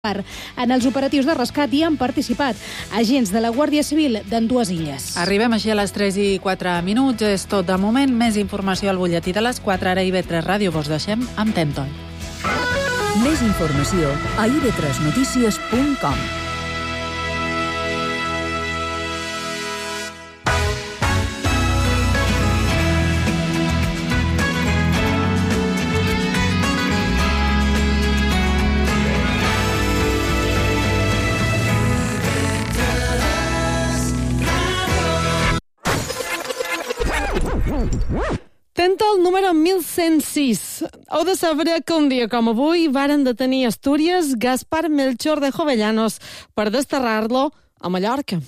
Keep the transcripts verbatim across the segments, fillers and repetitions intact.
En els operatius de rescat hi han participat agents de la Guàrdia Civil d'ambdues illes. Arribem així a les tres i quatre minuts. És tot de moment. Més informació al butlletí de les quatre. Ara I V tres Ràdio vos deixem amb Tentol. Més informació a i ve tres notícies punt com. Tentol número mil cent sis. Heu de saber que un dia com avui varen detenir a Astúries Gaspar Melchor de Jovellanos per desterrar-lo a Mallorca.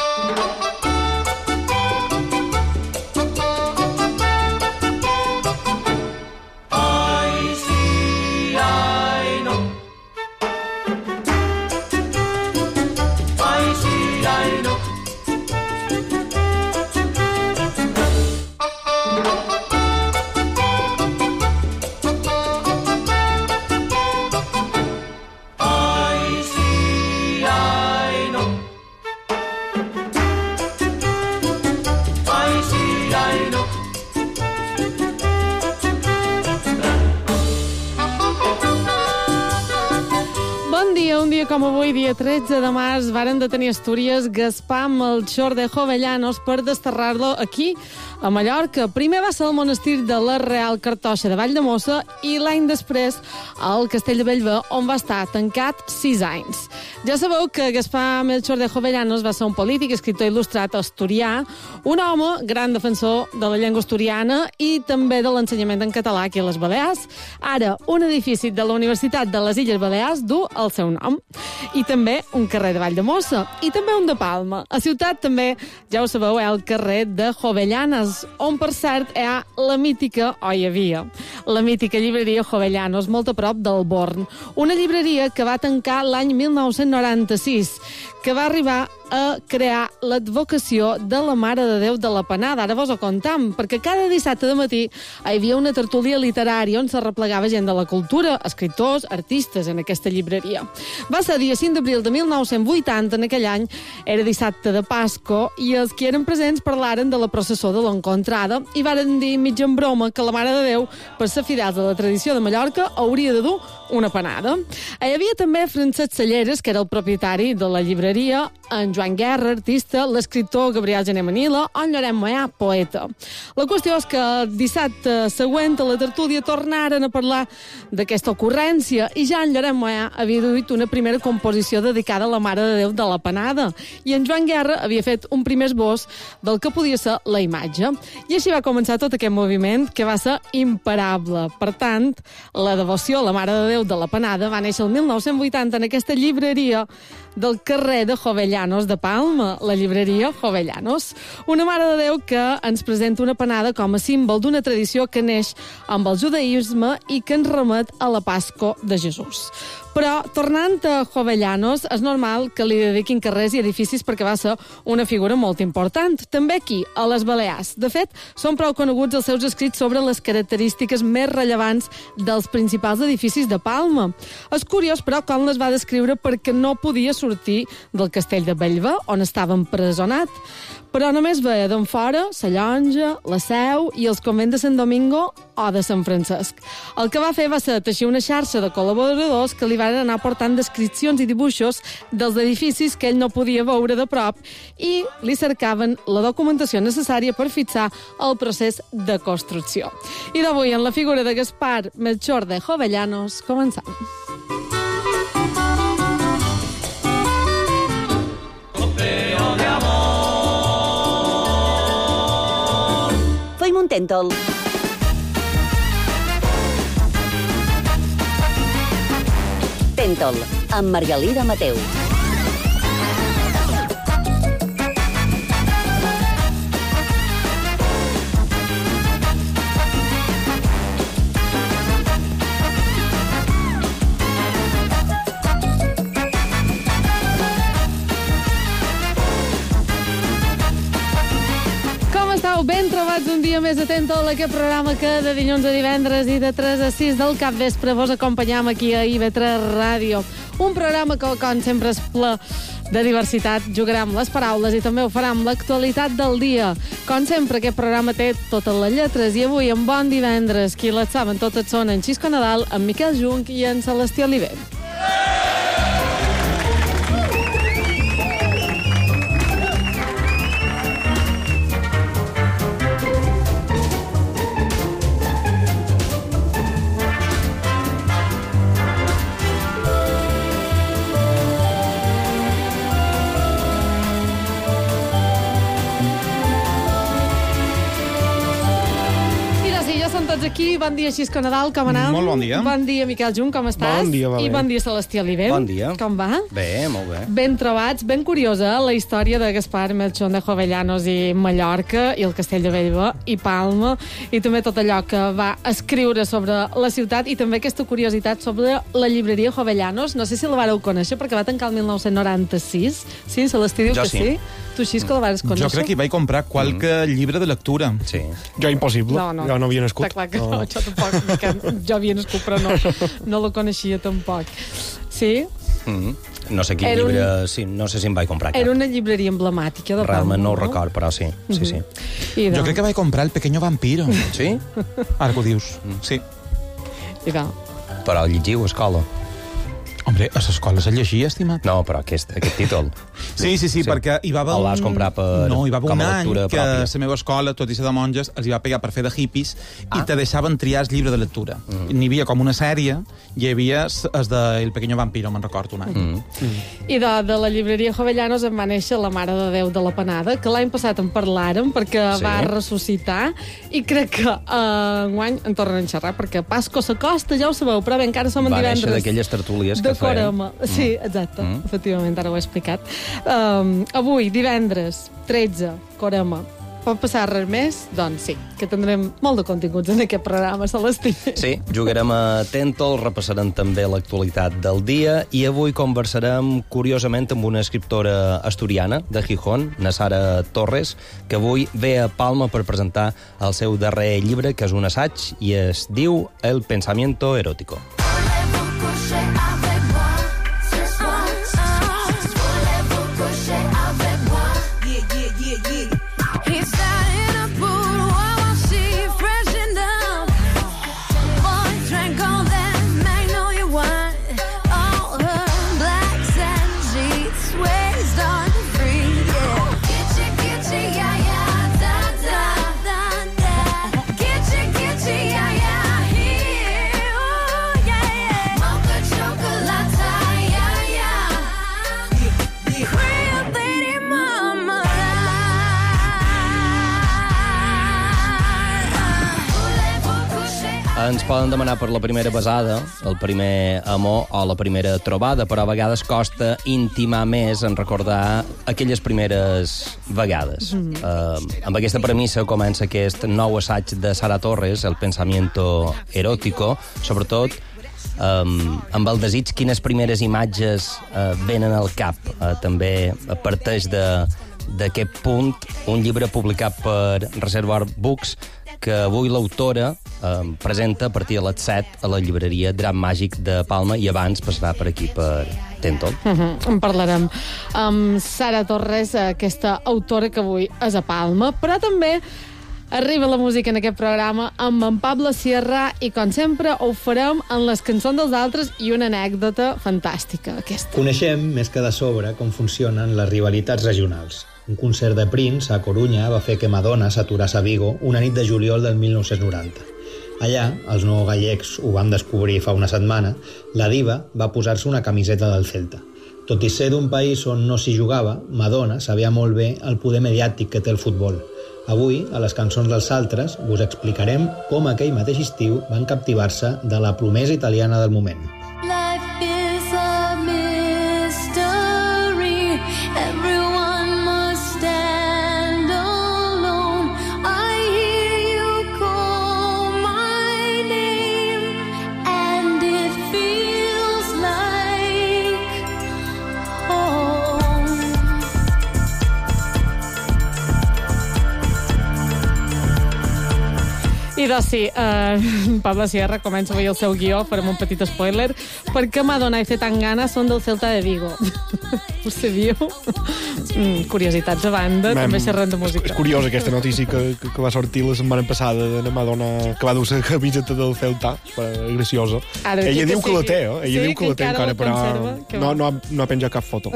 Un dia com avui, dia tretze de març, varen detenir a Astúries Gaspar Melchor de Jovellanos per desterrar-lo aquí, a Mallorca. Primer va ser al monestir de la Real Cartoixa de Valldemossa i l'any després al Castell de Bellver, on va estar tancat sis anys. Ja sabeu que Gaspar Melchor de Jovellanos va ser un polític, escriptor il·lustrat asturià, un home gran defensor de la llengua asturiana i també de l'ensenyament en català aquí a les Balears. Ara, un edifici de la Universitat de les Illes Balears du el seu nom. I també un carrer de Valldemossa. I també un de Palma. A Ciutat també, ja ho sabeu, hi ha el carrer de Jovellanes, on, per cert, hi ha la mítica, o hi havia, la mítica llibreria Jovellanos, molt a prop del Born. Una llibreria que va tancar l'any mil nou-cents noranta-sis, que va arribar a crear l'advocació de la Mare de Déu de la Penada. Ara vos ho contam, perquè cada dissabte de matí hi havia una tertúlia literària on se replegava gent de la cultura, escriptors, artistes, en aquesta llibreria. Va ser dia cinc d'abril de mil nou-cents vuitanta, en aquell any, era dissabte de Pasco, i els que eren presents parlaren de la processó de l'Encontrada i varen dir mig en broma que la Mare de Déu, per ser fidels a la tradició de Mallorca, hauria de dur una panada. Hi havia també Francesc Salleres, que era el propietari de la llibreria, en Joan Guerra, artista, l'escriptor Gabriel Gené Manila, o en Lloret Moyà, poeta. La qüestió és que el dissabte següent a la tertúlia tornaren a parlar d'aquesta ocurrència i ja en Lloret Moyà havia duit una primera composició dedicada a la Mare de Déu de la Penada i en Joan Guerra havia fet un primer esbós del que podia ser la imatge. I així va començar tot aquest moviment que va ser imparable. Per tant, la devoció a la Mare de Déu de la Penada va néixer el mil nou-cents vuitanta en aquesta llibreria del carrer de Jovellanos de Palma, la llibreria Jovellanos. Una Mare de Déu que ens presenta una penada com a símbol d'una tradició que neix amb el judaïsme i que ens remet a la Pasco de Jesús. Però, tornant a Jovellanos, és normal que li dediquin carrers i edificis perquè va ser una figura molt important. També aquí, a les Balears. De fet, són prou coneguts els seus escrits sobre les característiques més rellevants dels principals edificis de Palma. És curiós, però, com les va descriure perquè no podia sortir del castell de Bellver, on estava empresonat. Però només veia d'en fora la Llonja, la Seu i els convents de Sant Domingo o de Sant Francesc. El que va fer va ser teixir una xarxa de col·laboradors que li van anar portant descripcions i dibuixos dels edificis que ell no podia veure de prop i li cercaven la documentació necessària per fixar el procés de construcció. I d'avui, en la figura de Gaspar Melchor de Jovellanos, començam. Feim un Tentol. Tentol, amb Margalida Mateu. Ben trobats un dia més atent a aquest programa que de dilluns a divendres i de tres a sis del capvespre vos acompanyam aquí a I V tres Ràdio. Un programa que, com sempre, és ple de diversitat. Jugarà amb les paraules i també ho farà amb l'actualitat del dia. Com sempre, aquest programa té totes les lletres i avui, en Bon Divendres, qui les saben totes són en Xisco Nadal, en Miquel Junc i en Celestí Oliver. Aquí, bon dia, Xisco Nadal, com anem? Molt bon dia. Bon dia, Miquel Junc, com estàs? Bon dia, va bé. I bon dia, Celestí Oliver. Bon dia. Com va? Bé, molt bé. Ben trobats, ben curiosa la història de Gaspar Melchón de Jovellanos i Mallorca, i el Castell de Bellver i Palma, i també tot allò que va escriure sobre la ciutat, i també aquesta curiositat sobre la llibreria Jovellanos. No sé si la vareu conèixer, perquè va tancar el mil nou-cents noranta-sis. Sí, Celestí diu jo que sí. sí. Tu, Xisco, la vas conèixer? Jo crec que hi vaig comprar qualque mm. llibre de lectura. Sí. Jo impossible, no, no. jo no havia nascut. Està clar que no, no jo tampoc. Jo havia nascut, però no, no la coneixia tampoc. Sí? Mm. No sé quin Era llibre... un... Sí, no sé si em vaig comprar cap. Era una llibreria emblemàtica de Palma. Realment no ho record, però sí. sí, sí. I Jo crec que vaig comprar El Pequeño Vampiro. Sí? Ara que ho dius. Sí. I de... Però llegiu a escola. Hombre, a l'escola se llegia, estimat. No, però aquest, aquest títol... Sí, sí, sí, sí, perquè hi va haver... El vas comprar per, no, hi va haver com un a any lectura que pròpia. la meva escola, tot i ser de monges, els hi va pegar per fer de hippies ah. i te deixaven triar el llibre de lectura. Mm. N'hi havia com una sèrie, hi havia el de El Pequeño Vampiro, me'n recordo un any. Mm. Mm. I de, de la llibreria Jovellanos em va néixer la Mare de Déu de la Panada, que l'any passat en parlàrem perquè sí. va ressuscitar, i crec que uh, enguany en tornen a xerrar, perquè Pasco s'acosta, ja ho sabeu, però bé, encara som en divendres. Va néixer d'aquelles tertúlies que feien. Sí, exacte, mm. efectivament, ara ho he explicat. Um, avui, divendres, tretze, Corema. Pot passar res més? Doncs sí, que tindrem molt de continguts en aquest programa, Celestí. Sí, jugarem a Tentol, repassarem també l'actualitat del dia i avui conversarem, curiosament, amb una escriptora asturiana de Gijón, na Sara Torres, que avui ve a Palma per presentar el seu darrer llibre, que és un assaig, i es diu El pensamiento erótico. Ens poden demanar per la primera besada, el primer amor o la primera trobada, però a vegades costa intimar més en recordar aquelles primeres vegades. Mm. Uh, amb aquesta premissa comença aquest nou assaig de Sara Torres, El pensamiento erótico, sobretot um, amb el desig quines primeres imatges uh, venen al cap. Uh, també parteix de d'aquest punt un llibre publicat per Reservoir Books que avui l'autora eh, presenta a partir de les set a la llibreria Dram Màgic de Palma i abans passarà per aquí, per Tentol. Uh-huh. En parlarem amb Sara Torres, aquesta autora que avui és a Palma, però també arriba la música en aquest programa amb en Pablo Sierra i, com sempre, ho farem en les cançons dels altres i una anècdota fantàstica, aquesta. Coneixem, més que de sobre, com funcionen les rivalitats regionals. Un concert de Prince a Corunya va fer que Madonna s'aturàs a Vigo una nit de juliol del mil nou-cents noranta. Allà, els no gallecs ho vam descobrir fa una setmana, la diva va posar-se una camiseta del Celta. Tot i ser d'un país on no s'hi jugava, Madonna sabia molt bé el poder mediàtic que té el futbol. Avui, a les cançons dels altres, us explicarem com aquell mateix estiu van captivar-se de la promesa italiana del moment. Life is a mystery. Everyone must stand alone. I hear you call my name, and it feels like home. I I doncs sí, eh, Pablo Sierra comença avui el seu guió, farem un petit spoiler, perquè Madonna i Zetangana són del Celta de Vigo. Ho sabíeu? Mm, curiositats a banda, Mem, també xerrant de música. És, és curiós aquesta notícia que, que, que va sortir la setmana passada de la Madonna que va dur la camiseta del Celta, graciosa. Ara, Ella que diu sí, que la té, eh? Ella sí, diu que, que la té encara, però no, no, ha, no ha penjat cap foto.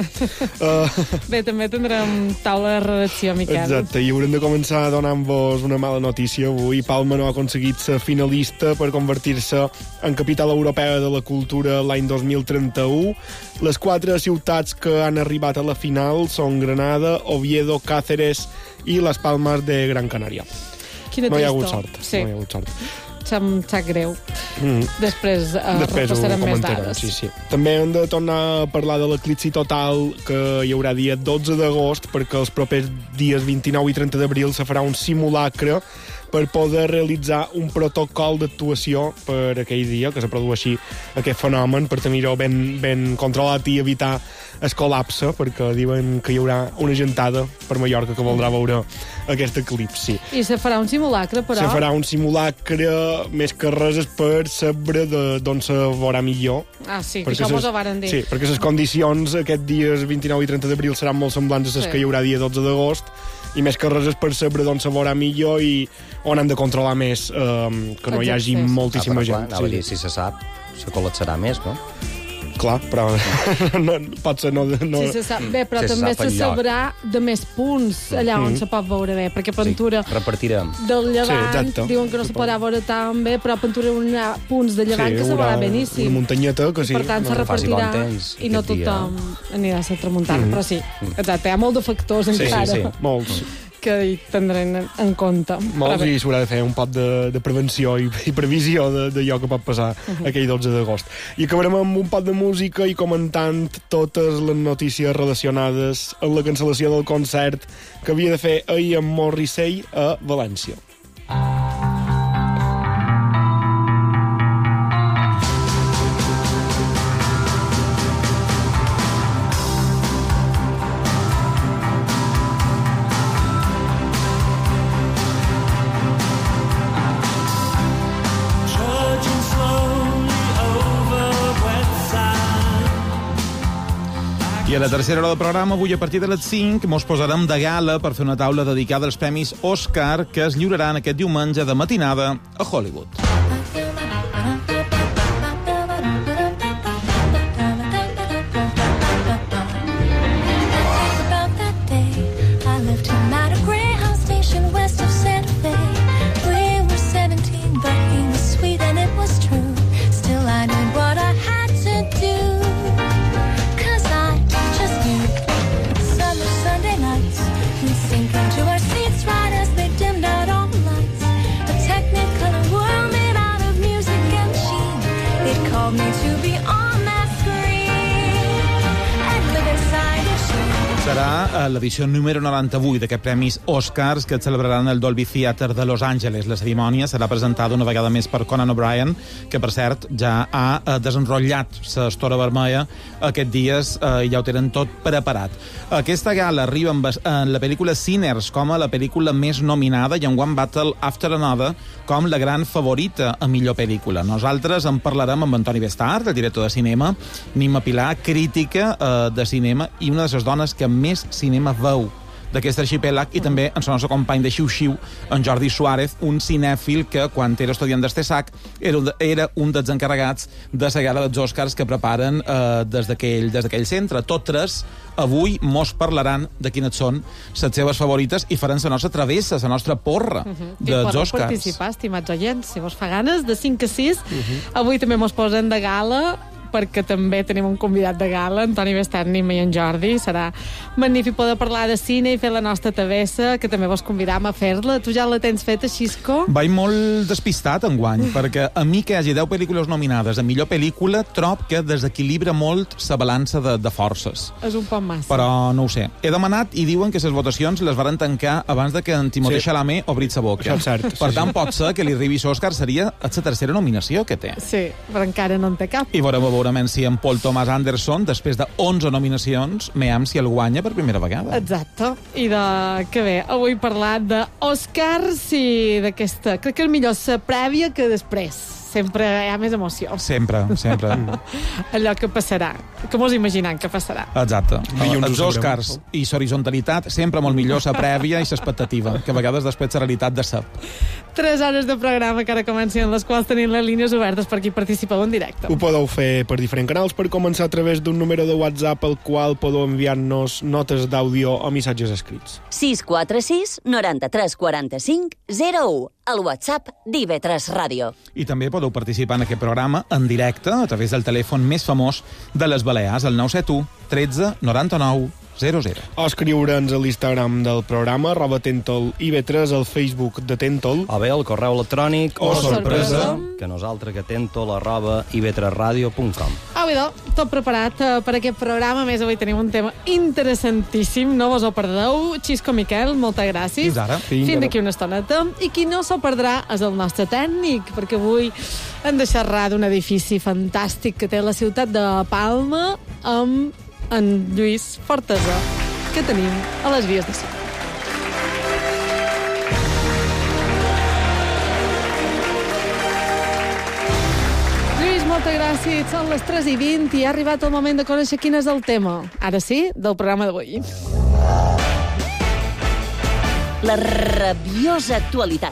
uh, Bé, també tindrem taula de redacció, Miquel. Exacte, i haurem de començar donant-vos una mala notícia avui. Palma no ha aconseguit ser finalista per convertir-se en capital europea de la cultura l'any dos mil trenta-u. Les quatre ciutats que han arribat a la final són Granada, Oviedo, Cáceres i Las Palmas de Gran Canària. Quina no hi ha tristor. hagut sort. Sí. No hi ha hagut sort. Em sap greu. Mm. Després, uh, Després repassarem més comentarem, dades. sí, sí. També hem de tornar a parlar de l'eclipsi total que hi haurà dia dotze d'agost, perquè els propers dies vint-i-nou i trenta d'abril se farà un simulacre per poder realitzar un protocol d'actuació per aquell dia, que se produeixi aquest fenomen, per tenir-ho ben, ben controlat i evitar el col·lapse, perquè diuen que hi haurà una gentada per Mallorca que voldrà veure aquest eclipsi. I se farà un simulacre, però... Se farà un simulacre, més que res és per saber d'on se veurà millor. Ah, sí, que perquè això ses, mos ho varen dir. Sí, perquè les condicions aquests dies vint-i-nou i trenta d'abril seran molt semblants a les Sí. que hi haurà dia dotze d'agost, i més que res és per saber d'on se veurà millor i on han de controlar més, eh, que no hi hagi Exacte. moltíssima ah, però, clar, gent. anava a dir, si se sap, se col·lapsarà més, no? Clar, però no, pot ser no... no... Sí, se sap. Bé, però Se també sap se el lloc. sabrà de més punts allà on Mhm. se pot veure bé, perquè Pentura Sí, repartirem. del Sí, Llevant exacte. diuen que no se podrà veure tan bé, però a Pentura hi haurà punts de Llevant que se haurà veurà beníssim. una muntanyeta que sí. Per tant, se no, faci bon repartirà temps i no aquest dia. tothom anirà a ser tramuntana. Mhm. Però sí, exacte, hi ha molt de factors Sí, sí, encara sí. molts. que hi tindran en, en compte. Molts, Però bé, i s'haurà de fer un pot de, de prevenció i, i previsió d'allò que pot passar Mhm. aquell dotze d'agost. I acabarem amb un pot de música i comentant totes les notícies relacionades amb la cancel·lació del concert que havia de fer ahir amb Morrissey a València. I a la tercera hora del programa, avui a partir de les cinc, mos posarem de gala per fer una taula dedicada als premis Oscar que es lliuraran aquest diumenge de matinada a Hollywood. About that day, I left him at a Greyhound station west of Santa Fe. We were seventeen, but he was sweet and it was true. Still, I knew what I had to do. 'Cause I just knew. Summer Sunday nights, we'd sink into our seats right as they dimmed out all the lights. A technicolor world made out of music and sheen. It called me to be on that screen and live inside its sheen. Serà a l'edició número noranta-vuit d'aquests premis Oscars que es celebraran al Dolby Theatre de Los Angeles. La cerimònia serà presentada una vegada més per Conan O'Brien, que, per cert, ja ha eh, desenrotllat l'estora vermella aquests dies eh, i ja ho tenen tot preparat. Aquesta gala arriba amb, en la pel·lícula Sinners com a la pel·lícula més nominada i en One Battle After Another com la gran favorita a millor pel·lícula. Nosaltres en parlarem amb Antoni Bestart, el director de cinema, Nima Pilar, crítica eh, de cinema i una de les dones que més cinema veu d'aquest arxipèlag, i també en el nostre company de Xiu-Xiu, en Jordi Suárez, un cinèfil que, quan era estudiant d'Estesac, era, era un dels encarregats de la gala dels Oscars que preparen eh, des d'aquell des d'aquell centre. Tot tres, avui mos parlaran de quines són les seves favorites i faran la nostra travessa, la nostra porra Uh -huh. dels podeu Oscars. participar, estimats oients, si vos fa ganes, de cinc a sis. Uh -huh. Avui també mos posen de gala, perquè també tenim un convidat de gala, Antoni Bestart, Nima i en Jordi. Serà magnífic poder parlar de cine i fer la nostra travessa, que també vos convidam a fer-la. Tu ja la tens feta, Xisco? Vaig molt despistat enguany, perquè a mi que hi hagi deu pel·lícules nominades a millor pel·lícula, trob que desequilibra molt la balança de, de forces. És un poc massa. Però no ho sé. He demanat i diuen que les votacions les varen tancar abans de que en Timothée Sí. Chalamet obrit sa boca. Això és cert, Per sí, tant, sí. pot ser que li arribi l'Òscar, seria la tercera nominació que té. Sí, però encara no en té cap. I veurem a veurem si en Paul Thomas Anderson, després de onze nominacions, veiem si el guanya per primera vegada. Exacte. I de... que bé, avui parlat d'Oscars i d'aquesta... Crec que és millor ser prèvia que després. Sempre hi ha més emoció. Sempre, sempre. Allò que passarà, que mos imaginem que passarà. Exacte. Dilluns Els ho Oscars i l'horizontalitat, sempre molt millor la prèvia i l'expectativa, que a vegades després la realitat de sap. Tres hores de programa que ara comencen, les quals tenim les línies obertes per qui participeu en directe. Ho podeu fer per diferents canals, per començar a través d'un número de WhatsApp al qual podeu enviar-nos notes d'àudio o missatges escrits. sis quatre sis noranta-tres quaranta-cinc zero u, el WhatsApp d'I V tres Ràdio. I també podeu participar en aquest programa en directe a través del telèfon més famós de les Balears, el nou set u tretze noranta-nou zero zero. O escriure'ns a l'Instagram del programa, arroba Tentol I V tres, al Facebook de Tentol. O bé el correu electrònic o sorpresa, que nosaltres que tentol arroba i v tres radio punt com. Au, idò, tot preparat uh, per aquest programa. A més, avui tenim un tema interessantíssim. No vos ho perdeu. Xisco Miquel, moltes gràcies. Fins ara. Fins d'aquí una estoneta. I qui no s'ho perdrà és el nostre tècnic, perquè avui hem de xerrar d'un edifici fantàstic que té la ciutat de Palma amb en Lluís Fortesa, que tenim a les vies de so. Lluís, moltes gràcies. Són les tres i vint i ha arribat el moment de conèixer quin és el tema. Ara sí, del programa d'avui. La rabiosa actualitat.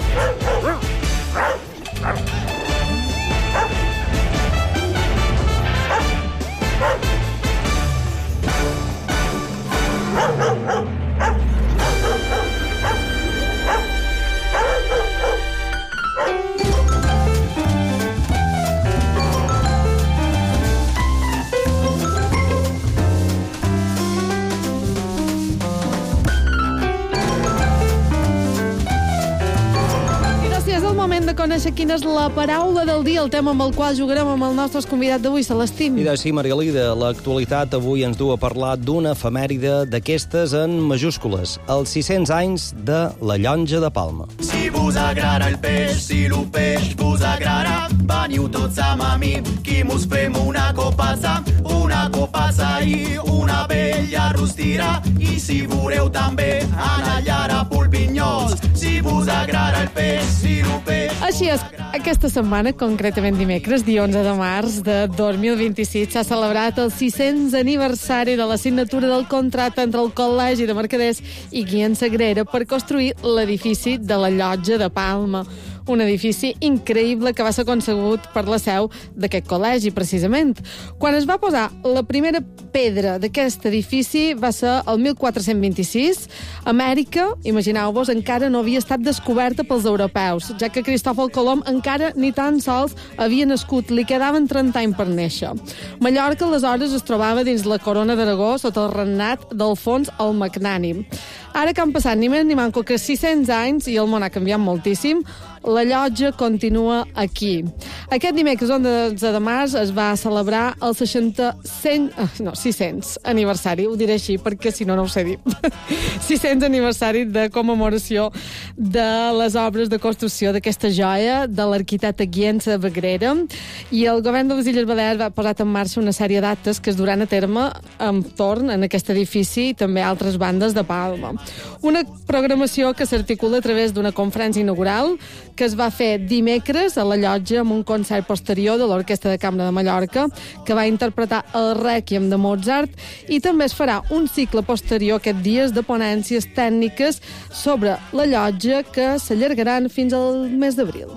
De conèixer quina és la paraula del dia, el tema amb el qual jugarem amb el nostre convidat d'avui, Celestín. I de sí, Marialida, l'actualitat avui ens du a parlar d'una efemèride d'aquestes en majúscules, els sis-cents anys de la Llonja de Palma. Si vos agrada el peix, si el peix vos agrada, veniu tots amb mi, que mos fem una copassa, una copassa i una vella rostira, i si veureu també anar allà a Pulpinyols, si vos agrada el peix, si el peix... Així és, aquesta setmana, concretament dimecres, dia onze de març de dos mil vint-i-sis, s'ha celebrat el sis-cents aniversari de la signatura del contracte entre el Col·legi de Mercaders i Guillem Sagrera per construir l'edifici de la Llotja de Palma. Un edifici increïble que va ser concebut per la seu d'aquest col·legi, precisament. Quan es va posar la primera pedra d'aquest edifici va ser el mil quatre-cents vint-i-sis. Amèrica, imagineu-vos, encara no havia estat descoberta pels europeus, ja que Cristòfol Colom encara ni tan sols havia nascut, li quedaven trenta anys per néixer. Mallorca, aleshores, es trobava dins la corona d'Aragó sota el regnat d'Alfons el Magnànim. Ara que han passat ni més ni manco que sis-cents anys i el món ha canviat moltíssim, la llotja continua aquí. Aquest dimecres onze de març es va celebrar el seixanta... cent, no, sis-cents aniversari, ho diré així perquè si no no ho sé dir. sis-cents aniversari de commemoració de les obres de construcció d'aquesta joia de l'arquitecte Guillem Sagrera, i el govern de les Illes Balears va posar en marxa una sèrie d'actes que es duran a terme entorn en aquest edifici i també a altres bandes de Palma. Una programació que s'articula a través d'una conferència inaugural que es va fer dimecres a la llotja amb un concert posterior de l'Orquestra de Cambra de Mallorca, que va interpretar el Rèquiem de Mozart, i també es farà un cicle posterior aquests dies de ponències tècniques sobre la llotja que s'allargaran fins al mes d'abril.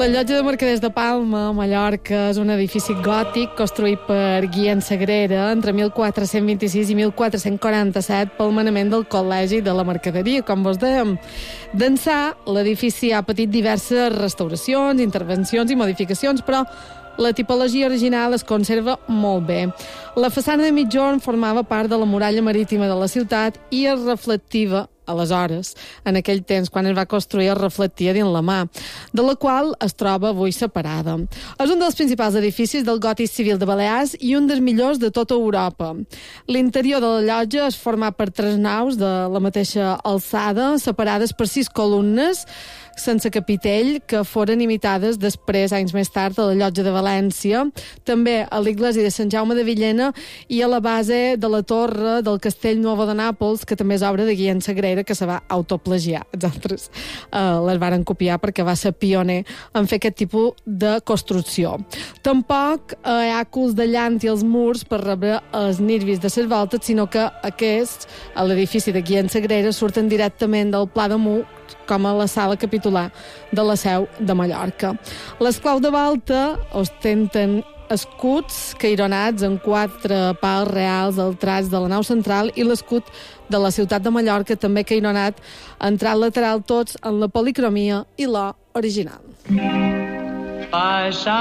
La llotja de Mercaders de Palma, a Mallorca, és un edifici gòtic construït per Guillem Sagrera entre mil quatre-cents vint-i-sis i mil quatre-cents quaranta-set pel manament del Col·legi de la Mercaderia, com vos dèiem. D'ençà, l'edifici ha patit diverses restauracions, intervencions i modificacions, però la tipologia original es conserva molt bé. La façana de migjorn formava part de la muralla marítima de la ciutat i es reflectiva aleshores. En aquell temps, quan es va construir, es reflectia dins la mà, de la qual es troba avui separada. És un dels principals edificis del gòtic civil de Balears i un dels millors de tota Europa. L'interior de la llotja és format per tres naus de la mateixa alçada, separades per sis columnes, sense capitell, que foren imitades després, anys més tard, a la llotja de València, també a l'església de Sant Jaume de Villena i a la base de la torre del Castell Nuovo de Nàpols, que també és obra de Guillem Sagrera, que se va autoplagiar. Els altres eh, les varen copiar perquè va ser pioner en fer aquest tipus de construcció. Tampoc eh, hi ha culs de llant i els murs per rebre els nervis de les voltes, sinó que aquests, a l'edifici de Guillem Sagrera, surten directament del Pla de Mu, com a la sala capitular de la Seu de Mallorca. Les claus de volta ostenten escuts caironats en quatre pals reals al traç de la nau central i l'escut de la ciutat de Mallorca, també caironat, entrat lateral, tots en la policromia i l'or original. Paisaje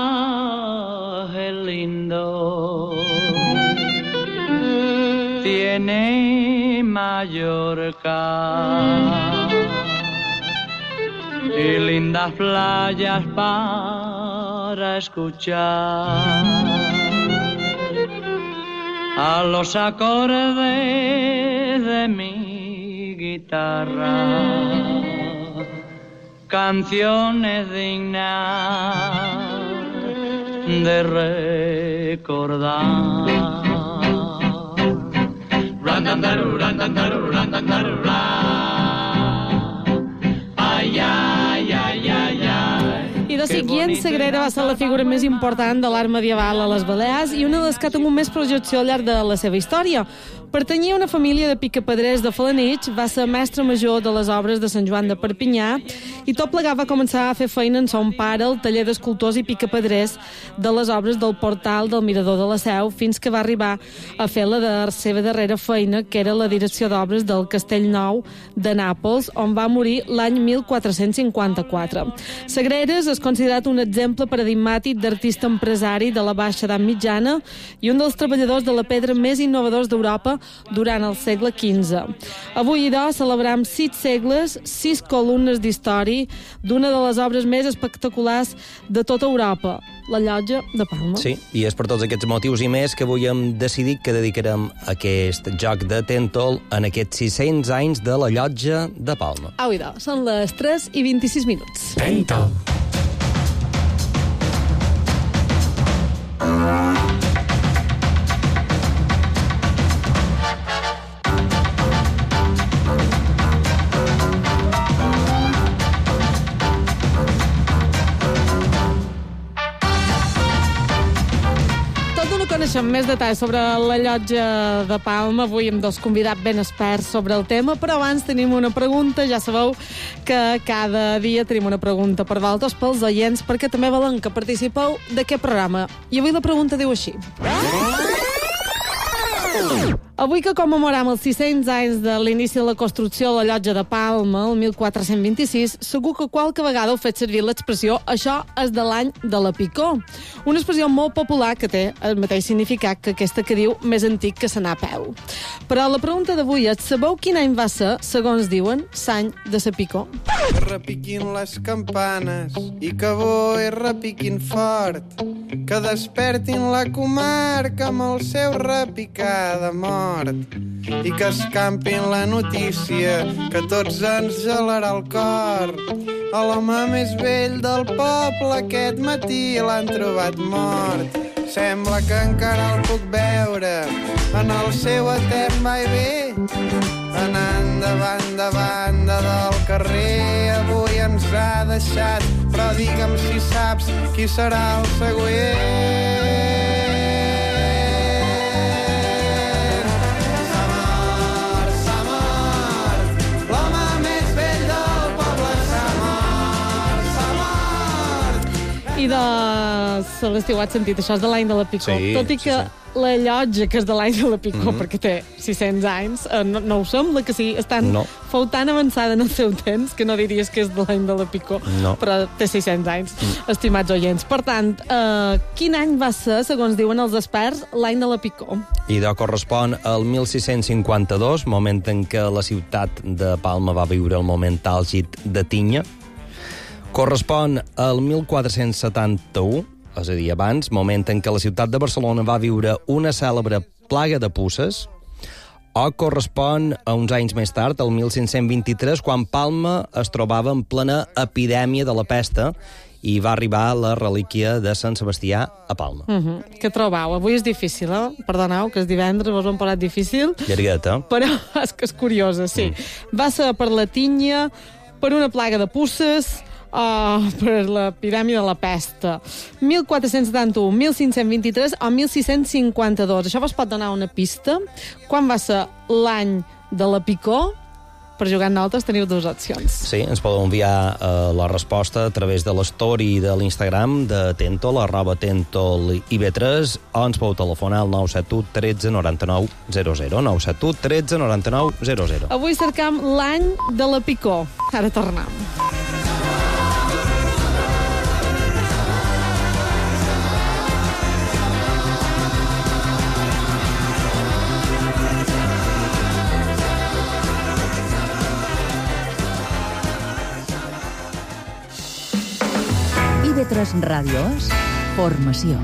lindo tiene Mallorca y lindas playas para escuchar a los acordes de mi guitarra, canciones dignas de recordar. Randandaru, randandaru, randandaru, ay, ay, ay, ay, ay. I de seguir, Guillem Sagrera va ser la figura més important de l'art medieval a les Balears i una de les que ha tingut més projecció al llarg de la seva història. Pertanyia a una família de picapedrers de Felanitx, va ser mestre major de les obres de Sant Joan de Perpinyà i tot plegat va començar a fer feina en son pare, el taller d'escultors i picapedrers de les obres del portal del Mirador de la Seu, fins que va arribar a fer la de seva darrera feina, que era la direcció d'obres del Castell Nou de Nàpols, on va morir l'any mil quatre-cents cinquanta-quatre. Sagreres és considerat un exemple paradigmàtic d'artista empresari de la baixa edat mitjana i un dels treballadors de la pedra més innovadors d'Europa durant el segle quinze. Avui, idò, celebrem sis segles, sis columnes d'història d'una de les obres més espectaculars de tota Europa, la llotja de Palma. Sí, i és per tots aquests motius i més que avui hem decidit que dedicarem aquest joc de Tentol en aquests sis-cents anys de la llotja de Palma. Au, idò, són les tres i vint-i-sis minuts. Tentol. Coneixem més detalls sobre la llotja de Palma, avui amb dos convidats ben experts sobre el tema, però abans tenim una pregunta. Ja sabeu que cada dia tenim una pregunta per vosaltres, pels oients, perquè també volen que participeu d'aquest programa. I avui la pregunta diu així. Avui que commemorem els sis-cents anys de l'inici de la construcció de la llotja de Palma, el mil quatre-cents vint-i-sis, segur que qualque vegada heu fet servir l'expressió «això és de l'any de la picó». Una expressió molt popular que té el mateix significat que aquesta que diu més antic que s'anar a peu. Però la pregunta d'avui és: sabeu quin any va ser, segons diuen, l'any de la picó? Que repiquin les campanes i que bo i repiquin fort, que despertin la comarca amb el seu repicar de mort i que escampin la notícia que tots ens gelarà el cor. A l'home més vell del poble aquest matí l'han trobat mort. Sembla que encara el puc veure en el seu etern va i ve, anant davant de banda del carrer. Avui ens ha deixat, però digue'm si saps qui serà el següent. I de... Celestí, ho has sentit, això és de l'any de la Picó. Sí, Tot i que sí, sí. la llotja, que és de l'any de la Picó, Mhm. perquè té sis-cents anys, eh, no, no ho sembla que sí, estan, No. fou tan avançada en el seu temps que no diries que és de l'any de la Picó, No. però té sis-cents anys, estimats oients. Per tant, eh, quin any va ser, segons diuen els experts, l'any de la Picó? Idò correspon al mil sis-cents cinquanta-dos, moment en què la ciutat de Palma va viure el moment àlgid de tinya. Correspon al mil quatre-cents setanta-u, és a dir, abans, moment en què la ciutat de Barcelona va viure una cèlebre plaga de puces, o correspon a uns anys més tard, al mil cinc-cents vint-i-tres, quan Palma es trobava en plena epidèmia de la pesta i va arribar la relíquia de Sant Sebastià a Palma. Uh -huh. Què trobau? Avui és difícil, eh? Perdoneu, que és divendres, vos ho hem posat difícil. Llargueta. Però és que és curiosa, sí. Mm. Va ser per la tinya, per una plaga de puces, o per l'epidèmia de la pesta. mil quatre-cents setanta-u, mil cinc-cents vint-i-tres o mil sis-cents cinquanta-dos. Això vos pot donar una pista? Quan va ser l'any de la Picó? Per jugar amb nosaltres teniu dues opcions. Sí, ens podeu enviar eh, la resposta a través de l'story de l'Instagram de Tentol, arroba Tentol I B tres, o ens podeu telefonar al nou set u tretze noranta-nou zero zero, nou set u tretze noranta-nou zero zero. Avui cercam l'any de la Picó. Ara tornem. I B tres Ràdio és formació.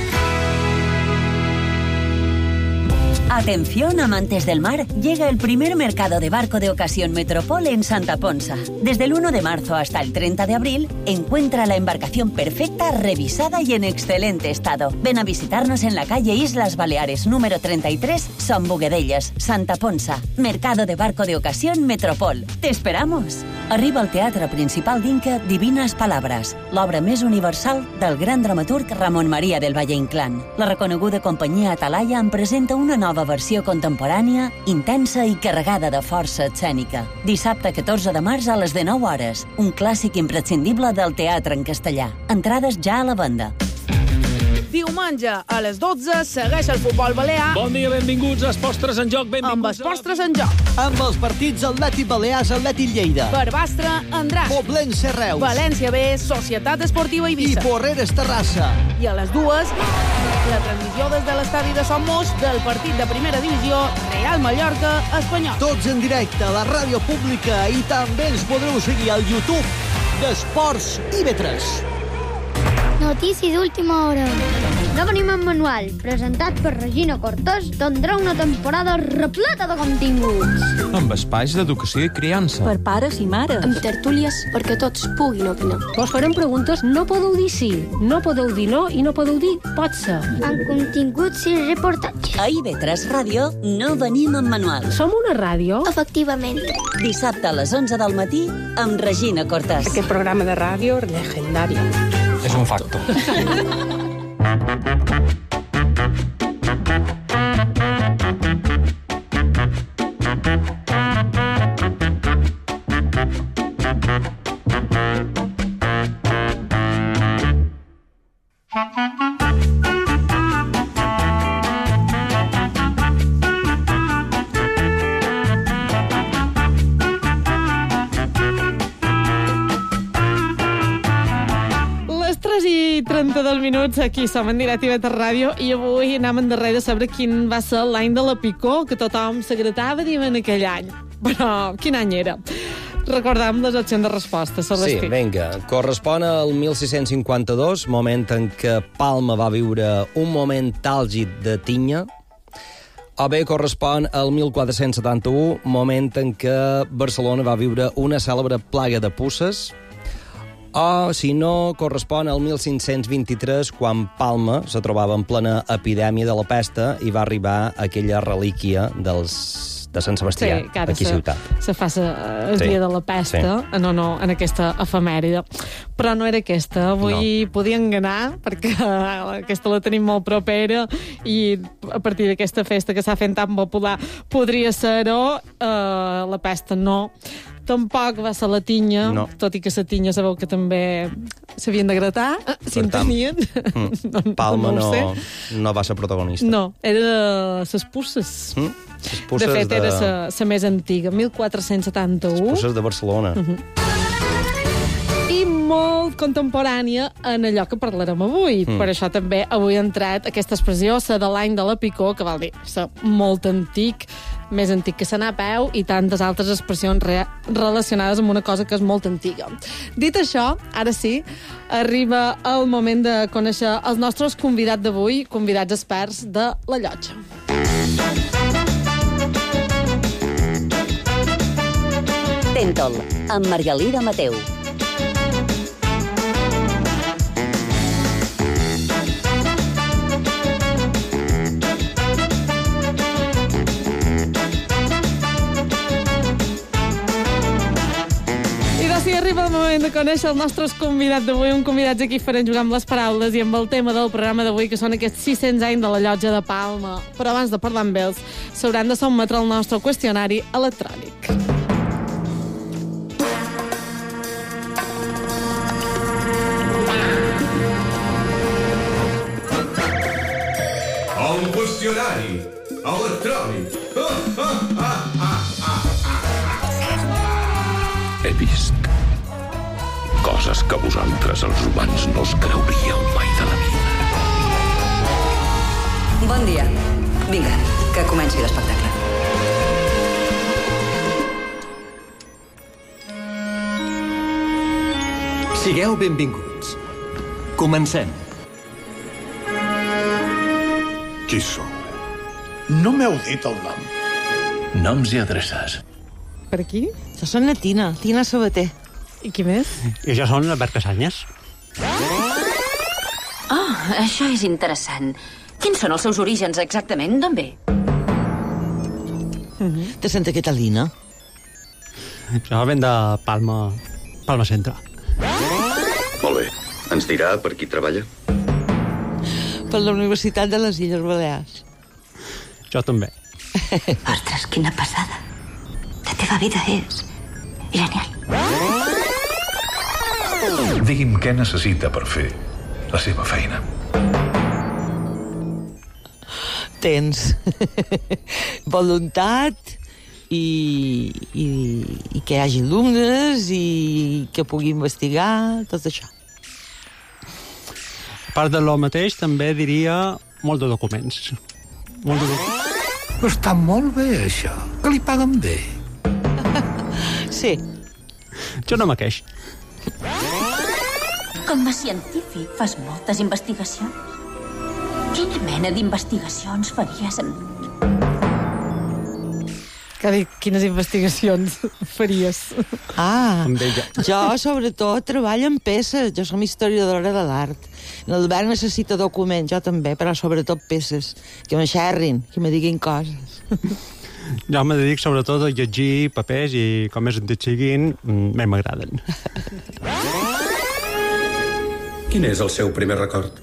Atención, amantes del mar, llega el primer mercado de barco de ocasión Metropol en Santa Ponsa. Desde el uno de marzo hasta el treinta de abril, encuentra la embarcación perfecta, revisada y en excelente estado. Ven a visitarnos en la calle Islas Baleares, número treinta y tres, Son Boguedellas, Santa Ponsa. Mercado de barco de ocasión Metropol. ¡Te esperamos! Arriba al Teatre Principal d'Inca Divines Palabres, l'obra més universal del gran dramaturg Ramon Maria del Valle Inclán. La reconeguda companyia Atalaya en presenta una nova versió contemporània, intensa i carregada de força escènica. Dissabte catorze de març a les dinou hores, un clàssic imprescindible del teatre en castellà. Entrades ja a la venda. Diumenge, a les dotze, segueix el futbol balear. Bon dia, benvinguts als Postres en Joc. Benvinguts Amb els Postres en Joc. Amb els partits Atlètic Balears, Atlètic Lleida. Barbastre, Andràs. Poblense, Reus. València B, Societat Esportiva Eivissa. I Porreres, Terrassa. I a les dues, la transmissió des de l'estadi de Sant Moix del partit de primera divisió Real Mallorca Espanyol. Tots en directe a la ràdio pública i també ens podreu seguir al YouTube d'Esports I B tres. Notícies d'última hora. No venim en manual, presentat per Regina Cortés, tindrà una temporada repleta de continguts. Amb espais d'educació i criança. Per pares i mares. Amb tertúlies perquè tots puguin opinar. Vos farem preguntes, no podeu dir sí, no podeu dir no i no podeu dir pot ser. Amb continguts i reportatges. A I B tres Ràdio no venim en manual. Som una ràdio? Efectivament. Dissabte a les onze del matí amb Regina Cortés. Aquest programa de ràdio legendari. És un facto. trenta-dos minuts, aquí som en directe a I B tres Ràdio i avui anem en darrere de saber quin va ser l'any de la Picó, que tothom s'agradava dir en aquell any. Però quin any era? Recordam les opcions de resposta, Celestí. Sí, vinga. Correspon al mil sis-cents cinquanta-dos, moment en què Palma va viure un moment àlgid de tinya, o bé correspon al mil quatre-cents setanta-u, moment en què Barcelona va viure una cèlebre plaga de puces, o, si no, correspon al mil cinc-cents vint-i-tres, quan Palma se trobava en plena epidèmia de la pesta i va arribar aquella relíquia dels de Sant Sebastià, sí, aquí se, ciutat. Se fa el sí. dia de la pesta, sí. no, no, en aquesta efemèride. Però no era aquesta, avui no. Podia enganar, perquè aquesta la tenim molt propera i a partir d'aquesta festa que s'ha fet tan popular podria ser-ho, eh, la pesta no. Tampoc va ser la tinya, No. tot i que la tinya sabeu que també s'havien de gratar, si en tant, tenien. Mm. Palma no no, ho sé. no va ser protagonista. No, era les pusses. Mm? Les pusses de fet, de... era la més antiga, mil quatre-cents setanta-u. Les pusses de Barcelona. Uh -huh. I molt contemporània en allò que parlarem avui. Mm. Per això també avui ha entrat aquesta expressió, la de l'any de la picó, que vol dir ser molt antic, més antic que s'anar a peu, i tantes altres expressions re relacionades amb una cosa que és molt antiga. Dit això, ara sí, arriba el moment de conèixer els nostres convidats d'avui, convidats experts de la llotja. Tentol, amb Margalida Mateu. Sí, arriba el moment de conèixer els nostres convidats d'avui, un convidats aquí farem jugar amb les paraules i amb el tema del programa d'avui, que són aquests sis-cents anys de la llotja de Palma. Però abans de parlar amb ells, s'hauran de sotmetre el nostre qüestionari electrònic. El qüestionari electrònic. He vist coses que vosaltres, els humans, no us creuríeu mai de la vida. Bon dia. Vinga, que comenci l'espectacle. Sigueu benvinguts. Comencem. Qui sou? No m'heu dit el nom. Noms i adreces. Per aquí? Jo soc la Tina, Tina Sabater. I qui més? I jo soc l'Albert Casanyes. Oh, això és interessant. Quins són els seus orígens exactament? D'on ve? De Santa Catalina. Jo venc de Palma, Palma Centre. Molt bé. Ens dirà per qui treballa? Per la Universitat de les Illes Balears. Jo també. Ostres, quina passada. La teva vida és genial. Digui'm què necessita per fer la seva feina. Temps. Voluntat i, i, i que hi hagi alumnes i que pugui investigar, tot això. A part de lo mateix, també diria molt de documents. Molt de documents. Està molt bé, això. Que li paguen bé. Sí. Jo no me queix. Com a científic fas moltes investigacions. Quina mena d'investigacions faries amb... Que dic, quines investigacions faries? Ah, jo sobretot treballo en peces. Jo som historiadora de l'art. L'Albert necessita documents, jo també, però sobretot peces. Que m'enxerrin, que me diguin coses. Jo me dedico sobretot a llegir papers i com més antics siguin, més m'agraden. Quin és el seu primer record?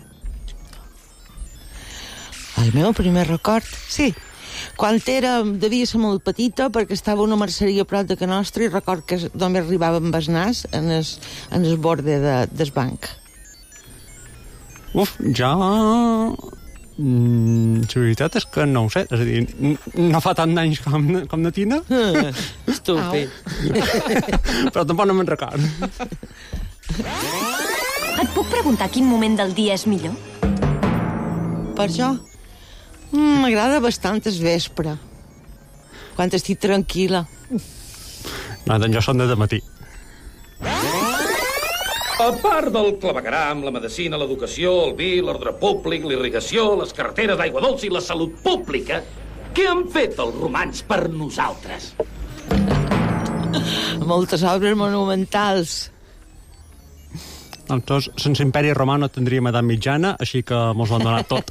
El meu primer record? Sí. Quan era, devia ser molt petita, perquè estava una merceria a prop de casa nostra i record que només arribava amb el nas en el, en el borde de, del banc. Uf, jo... Mm, la veritat és que no ho sé. És a dir, no fa tant d'anys com, com na Tina. Estúpid. Però tampoc no me'n record. Et puc preguntar quin moment del dia és millor? Per jo? Mm, m'agrada bastant el vespre. Quan estic tranquil·la. No, doncs jo som de matí. A part del clavegueram, la medicina, l'educació, el vi, l'ordre públic, l'irrigació, les carreteres d'aigua dolça i la salut pública, què han fet els romans per nosaltres? Moltes obres monumentals. Doncs, sense imperi romà no tindríem edat mitjana, així que mos ho han donat tot.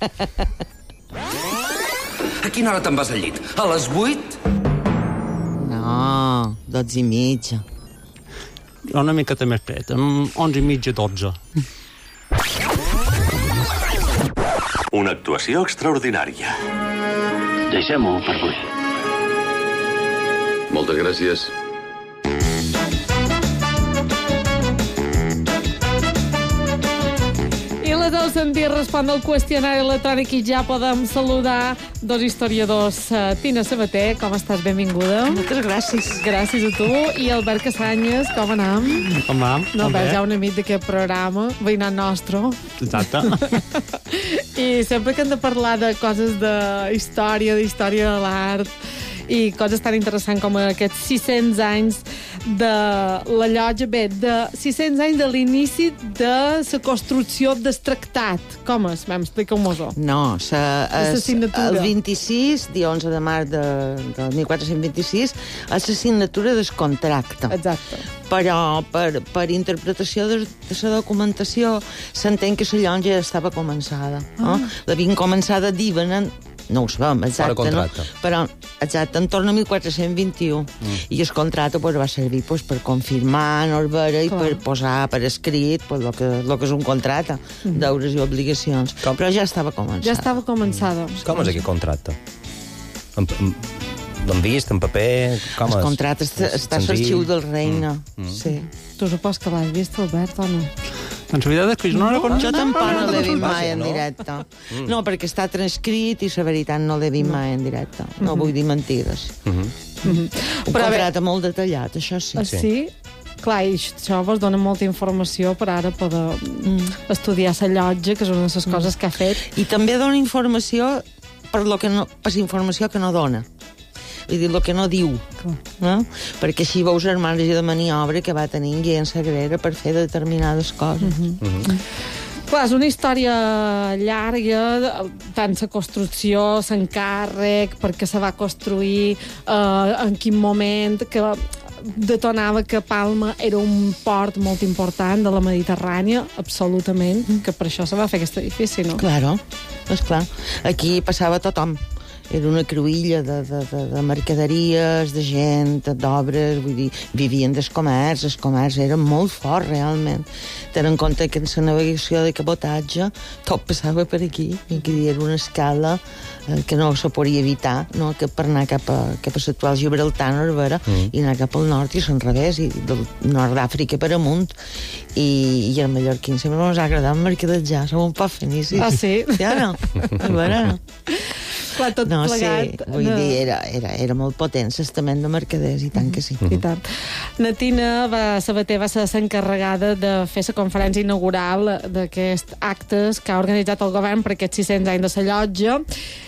A quina hora te'n vas al llit? A les vuit? No, dotze i mitja. Una miqueta més pret, amb onze i mitja, dotze. Una actuació extraordinària. Deixem-ho per avui. Moltes gràcies. voleu sentir respondre el qüestionari electrònic i ja podem saludar dos historiadors. Uh, Tina Sabater, com estàs? Benvinguda. Moltes gràcies. Gràcies a tu. I Albert Casanyes, com anem? Com va? No, Albert, ja un amic d'aquest programa, veïnat nostre. Exacte. I sempre que hem de parlar de coses de història, d'història de l'art, i coses tan interessants com aquests sis-cents anys de la llotja, bé, de sis-cents anys de l'inici de la construcció del tractat. Com és? Vam, explica-m'ho. No, sa, es, el vint-i-sis, dia onze de març de, de mil quatre-cents vint-i-sis, és la signatura del contracte. Exacte. Però per, per interpretació de, de la documentació s'entén que la llotja ja estava començada. No? Ah. L'havien començada a dir, venen no ho sabem, exacte, no? Però, exacte, en torn a mil quatre-cents vint-i-u. Mm. I el contracte pues, va servir pues, per confirmar Norbera i per posar per escrit pues, el, que, el que és un contracte, mm. deures i obligacions. Com? Però ja estava començada. Ja estava començada. Mm. Com és aquest contracte? L'hem vist, en paper? Com el és? contracte està, està a l'arxiu del reina. Mm. Mm. Sí. Tu supos que l'has vist, Albert, o no? En veritat és que jo no la conec. Jo tampoc no l'he vist mai en directe. No, perquè està transcrit i la veritat no l'he vist mai en directe. No vull dir mentides. Un contracte molt detallat, això sí. Sí? Clar, i això vos dona molta informació per ara poder estudiar la llotja, que és una de les coses que ha fet. I també dona informació per la informació que no dona. Vull dir, el que no diu. No? Perquè així veus el marge de maniobra que va tenir Guillem Sagrera per fer determinades coses. Uh-huh. Uh-huh. Clar, és una història llarga, tant la construcció, l'encàrrec, perquè se va construir, eh, en quin moment, que detonava que Palma era un port molt important de la Mediterrània, absolutament, que per això se va fer aquest edifici, no? Claro, esclar. Aquí passava tothom. Era una cruïlla de, de, de, de mercaderies, de gent, d'obres, vull dir, vivien del comerç, el comerç era molt fort, realment. Ten en compte que en la navegació de cabotatge tot passava per aquí, i que era una escala eh, que no se podia evitar, no? Que per anar cap a, cap a l'actual Gibraltar, Norbera, mm. i anar cap al nord i se'n revés, i del nord d'Àfrica per amunt. I, i el mallorquín sempre ens ha agradat mercadejar, som un poc fenicis. Ah, sí? Ja no? A veure, no? Clar, tot no, plegat. Sí, vull no. dir, era, era, era molt potent l'estament de mercaders, i tant que sí. I tant. Natina va, Sabater va ser l'encarregada de fer la conferència inaugural d'aquests actes que ha organitzat el govern per aquests sis-cents anys de la llotja.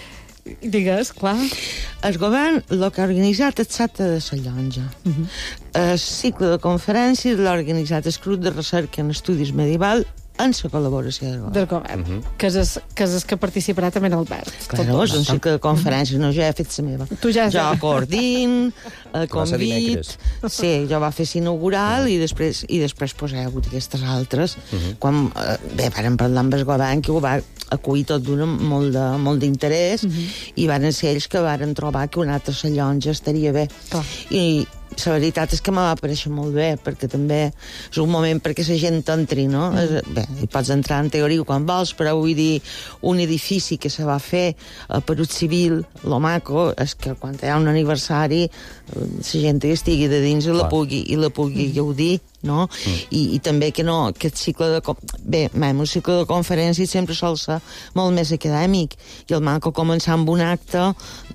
Digues, clar. El govern el que ha organitzat és l'acte de la llotja. Uh -huh. El cicle de conferències l'ha organitzat el grup de recerca en estudis medieval en la col·laboració del govern. Del govern, uh -huh. que, és el, que és el que participarà també en Albert. Claro, és un cicle de conferències, no, jo he fet la meva. Tu ja has jo coordin, eh, convit, sí, jo va fer l'inaugural, uh -huh. i després, i després pues, hi ha hagut aquestes altres. Uh -huh. Quan, eh, bé, vàrem parlar amb el govern, que ho va acollir tot d'una molt de, molt d'interès, uh -huh. i van ser ells que varen trobar que una altra llotja estaria bé. Clar. I la veritat és que me va aparèixer molt bé, perquè també és un moment perquè la gent entri, no? Mm. Bé, hi pots entrar en teoria quan vols, però vull dir, un edifici que se va fer a Perut Civil, lo maco, és que quan hi ha un aniversari, la gent que estigui de dins i la pugui, i la pugui mm. gaudir, no? Mm. I, I també que no, aquest cicle de... Bé, un cicle de conferències sempre sol ser molt més acadèmic, i el maco començar amb un acte...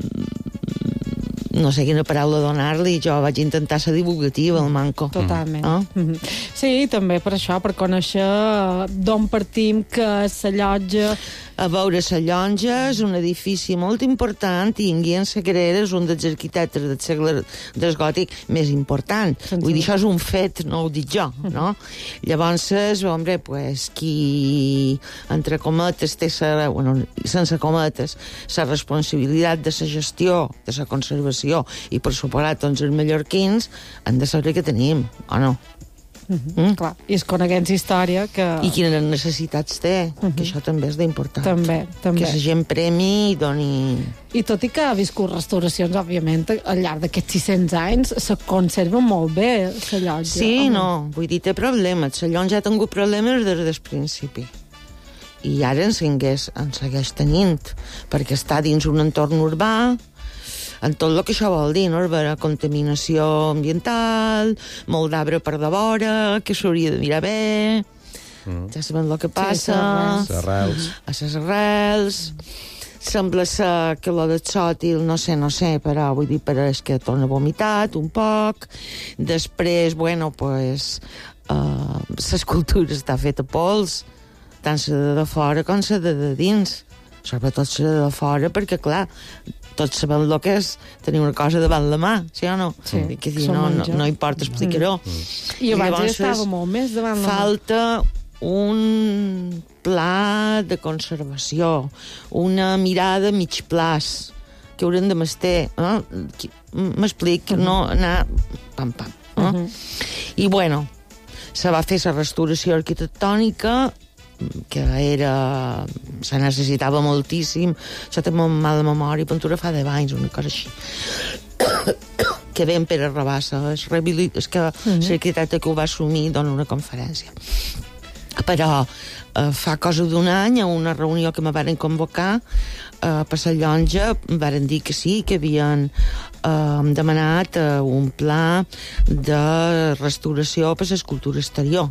no sé quina paraula donar-li, jo vaig intentar ser divulgativa, el manco. Totalment. Oh? Mm-hmm. Sí, també per això, per conèixer d'on partim, que és la llotja... A veure, la llotja és un edifici molt important, i en Guillem Sagrera és un dels arquitectes del segle del gòtic més important. Sense Vull dir, això és un fet, no ho dic jo, no? Mm-hmm. Llavors, home, pues, qui, entre cometes, té sa, bueno, sense cometes, la responsabilitat de la gestió, de la conservació, i per suposat, doncs, els mallorquins han de saber què tenim, o no? Uh-huh. Mm? Clar, i es coneguents història que... I quines necessitats té, uh-huh. que això també és d'important. També, també. Que la gent premi i doni... I tot i que ha viscut restauracions, òbviament, al llarg d'aquests sis-cents anys, se conserva molt bé la llotja. Sí, no, vull dir, té problemes. La llotja ha tingut problemes des del principi. I ara en segueix, en segueix tenint, perquè està dins un entorn urbà, en tot el que això vol dir, no? Contaminació ambiental, molt d'arbre per de vora, que s'hauria de mirar bé... Mm. Ja sabem el que passa. Sí, arrels. A les arrels. Sembla ser que lo de sòtil, no sé, no sé, però vull dir, però és que torna vomitat un poc. Després, bueno, pues, uh, l'escultura està feta a pols, tant la de fora com la de, de dins. Sobretot la de fora, perquè, clar, tots sabem el que és tenir una cosa davant la mà, sí o no? Sí, que dir, no, no, no importa explicar-ho. Mm. I abans ja estava molt més davant la mà. Falta un pla de conservació, una mirada a mig plaç, que haurem de mester. Eh? M'explic, uh -huh. no anar pam, pam. Eh? Uh -huh. I, bueno, se va fer la restauració arquitectònica, que era... se necessitava moltíssim. Això té molt mala memòria, Ventura fa deu anys, una cosa així. Que ve en Pere Rabassa, és, és que uh -huh. l'arquitecte que ho va assumir dona una conferència. Però eh, fa cosa d'un any, a una reunió que me varen convocar, eh, per la llonja, em varen dir que sí, que havien eh, demanat eh, un pla de restauració per l'escultura exterior.